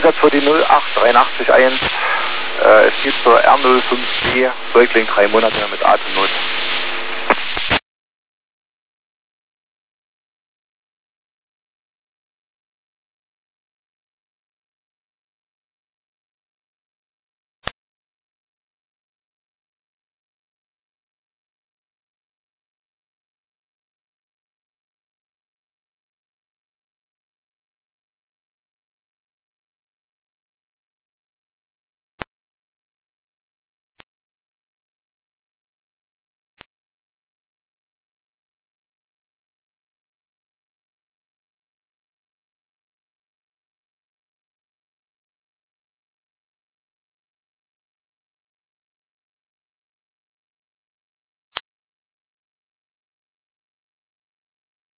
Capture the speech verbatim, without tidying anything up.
Eckert für die null acht drei eins eins. Äh, es geht zur R null fünf B, Säugling drei Monate mit Atemnot.